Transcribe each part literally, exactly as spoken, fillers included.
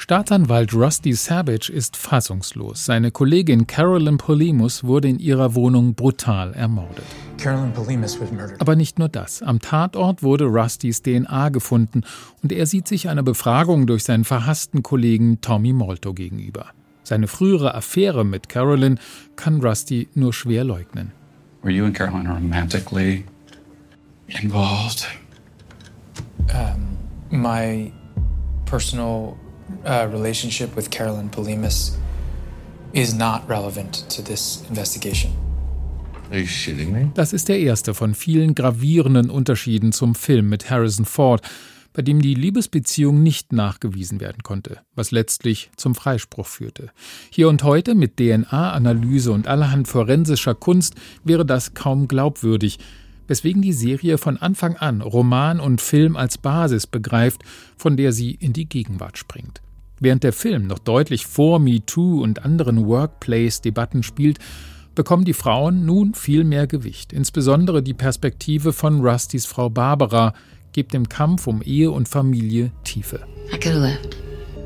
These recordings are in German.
Staatsanwalt Rusty Savage ist fassungslos. Seine Kollegin Carolyn Polimus wurde in ihrer Wohnung brutal ermordet. Carolyn Polimus was murdered. Aber nicht nur das. Am Tatort wurde Rustys D N A gefunden und er sieht sich einer Befragung durch seinen verhassten Kollegen Tommy Molto gegenüber. Seine frühere Affäre mit Carolyn kann Rusty nur schwer leugnen. Were you and Carolyn romantically involved? Um, my personal uh, relationship with Carolyn Polimus is not relevant to this investigation. Are you shitting me? Das ist der erste von vielen gravierenden Unterschieden zum Film mit Harrison Ford, bei dem die Liebesbeziehung nicht nachgewiesen werden konnte, was letztlich zum Freispruch führte. Hier und heute mit D N A-Analyse und allerhand forensischer Kunst wäre das kaum glaubwürdig, weswegen die Serie von Anfang an Roman und Film als Basis begreift, von der sie in die Gegenwart springt. Während der Film noch deutlich vor MeToo und anderen Workplace-Debatten spielt, bekommen die Frauen nun viel mehr Gewicht. Insbesondere die Perspektive von Rustys Frau Barbara gibt dem Kampf um Ehe und Familie Tiefe. I could have left.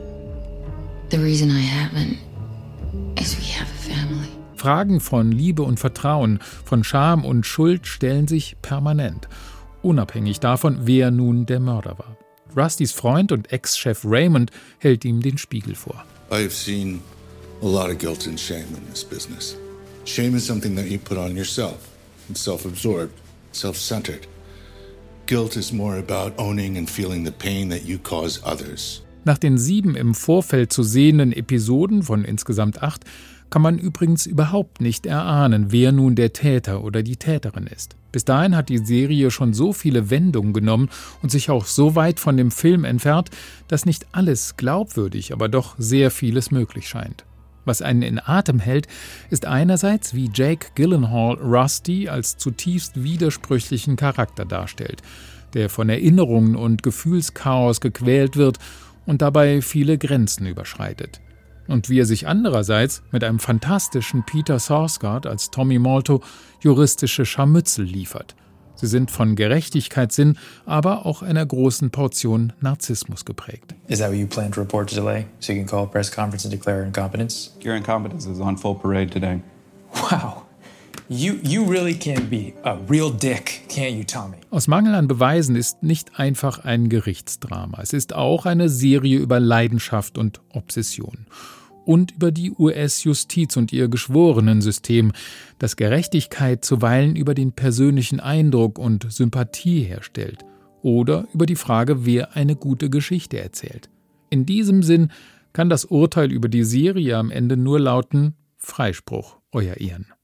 The reason I haven't is we have a family. Fragen von Liebe und Vertrauen, von Scham und Schuld stellen sich permanent, unabhängig davon, wer nun der Mörder war. Rustys Freund und Ex-Chef Raymond hält ihm den Spiegel vor. I have seen a lot of guilt and shame in this business. Shame is something that you put on yourself. It's self-absorbed, self-centered. Guilt is more about owning and feeling the pain that you cause others. Nach den sieben im Vorfeld zu sehenden Episoden von insgesamt acht kann man übrigens überhaupt nicht erahnen, wer nun der Täter oder die Täterin ist. Bis dahin hat die Serie schon so viele Wendungen genommen und sich auch so weit von dem Film entfernt, dass nicht alles glaubwürdig, aber doch sehr vieles möglich scheint. Was einen in Atem hält, ist einerseits, wie Jake Gyllenhaal Rusty als zutiefst widersprüchlichen Charakter darstellt, der von Erinnerungen und Gefühlschaos gequält wird und dabei viele Grenzen überschreitet. Und wie er sich andererseits mit einem fantastischen Peter Sarsgaard als Tommy Molto juristische Scharmützel liefert. Sie sind von Gerechtigkeitssinn, aber auch einer großen Portion Narzissmus geprägt. Is that what you plan to report to delay? So you can call a press conference and declare incompetence? Your incompetence is on full parade today. Wow. You, you really can be a real dick, can't you, Tommy? Aus Mangel an Beweisen ist nicht einfach ein Gerichtsdrama. Es ist auch eine Serie über Leidenschaft und Obsession. Und über die U S-Justiz und ihr Geschworenensystem, das Gerechtigkeit zuweilen über den persönlichen Eindruck und Sympathie herstellt. Oder über die Frage, wer eine gute Geschichte erzählt. In diesem Sinn kann das Urteil über die Serie am Ende nur lauten: Freispruch, Euer Ehren.